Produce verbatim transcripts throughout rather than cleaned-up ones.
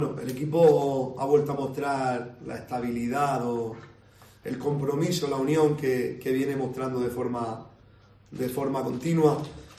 Bueno, el equipo ha vuelto a mostrar la estabilidad o el compromiso, la unión que, que viene mostrando de forma, de forma continua.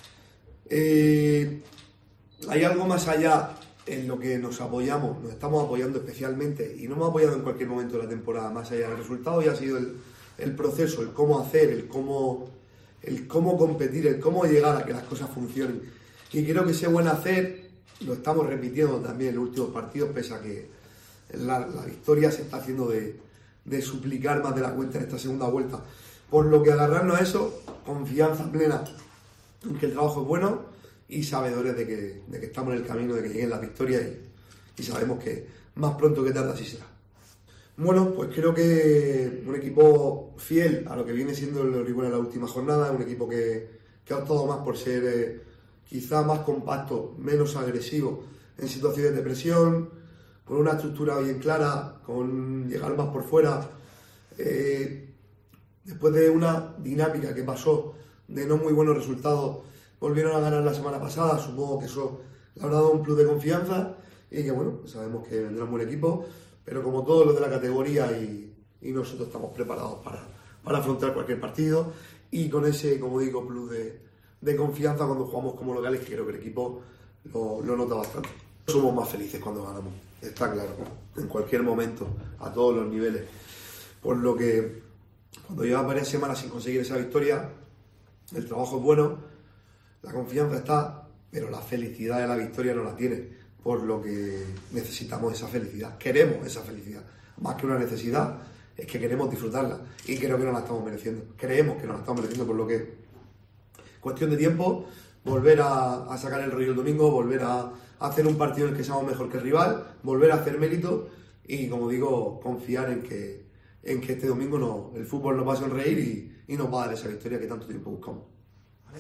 Eh, hay algo más allá en lo que nos apoyamos, nos estamos apoyando especialmente y nos hemos apoyado en cualquier momento de la temporada, más allá del resultado, y ha sido el, el proceso, el cómo hacer, el cómo, el cómo competir, el cómo llegar a que las cosas funcionen. Y creo que ese buen hacer lo estamos repitiendo también en los últimos partidos, pese a que la, la victoria se está haciendo de, de suplicar más de la cuenta en esta segunda vuelta. Por lo que agarrarnos a eso, confianza plena en que el trabajo es bueno y sabedores de que, de que estamos en el camino de que lleguen las victorias y, y sabemos que más pronto que tarde así será. Bueno, pues creo que un equipo fiel a lo que viene siendo el Orihuela en la última jornada, un equipo que, que ha optado más por ser eh, quizá más compacto, menos agresivo en situaciones de presión, con una estructura bien clara, con llegar más por fuera. Eh, después de una dinámica que pasó de no muy buenos resultados, volvieron a ganar la semana pasada. Supongo que eso le habrá dado un plus de confianza y que bueno, sabemos que vendrá un buen equipo, pero como todos los de la categoría y, y nosotros estamos preparados para, para afrontar cualquier partido y con ese, como digo, plus de, de confianza cuando jugamos como locales, que creo que el equipo lo, lo nota bastante. Somos más felices cuando ganamos, está claro, en cualquier momento, a todos los niveles. Por lo que cuando llevas varias semanas sin conseguir esa victoria, el trabajo es bueno, la confianza está, pero la felicidad de la victoria no la tiene. Por lo que necesitamos esa felicidad, queremos esa felicidad, más que una necesidad, es que queremos disfrutarla y creo que nos la estamos mereciendo, creemos que nos la estamos mereciendo, por lo que cuestión de tiempo, volver a, a sacar el rollo el domingo, volver a, a hacer un partido en el que seamos mejor que el rival, volver a hacer mérito y, como digo, confiar en que, en que este domingo no, el fútbol nos va a sonreír y, y nos va a dar esa victoria que tanto tiempo buscamos.